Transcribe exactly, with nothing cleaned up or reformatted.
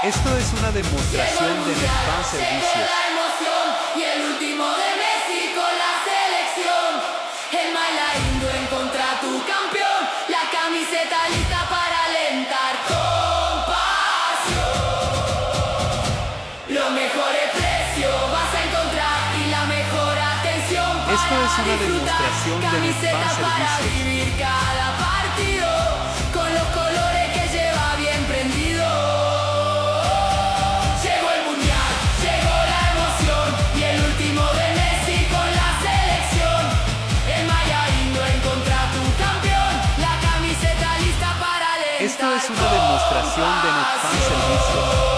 Esto es una demostración de Netfan Servicios. Llegó la emoción y el último de Messi con la selección. El Malaindo en contra tu campeón. La camiseta lista para alentar con pasión. Los mejores precios vas a encontrar y la mejor atención para Esto es una disfrutar. demostración de Camiseta Netfan para Servicios. vivir cada partido con los colores que lleva bien prendido. Llegó el mundial, llegó la emoción y el último de Messi con la selección. El Malaindo en contra tu campeón. La camiseta lista para alentar. Esto es una demostración de Netfan Servicios.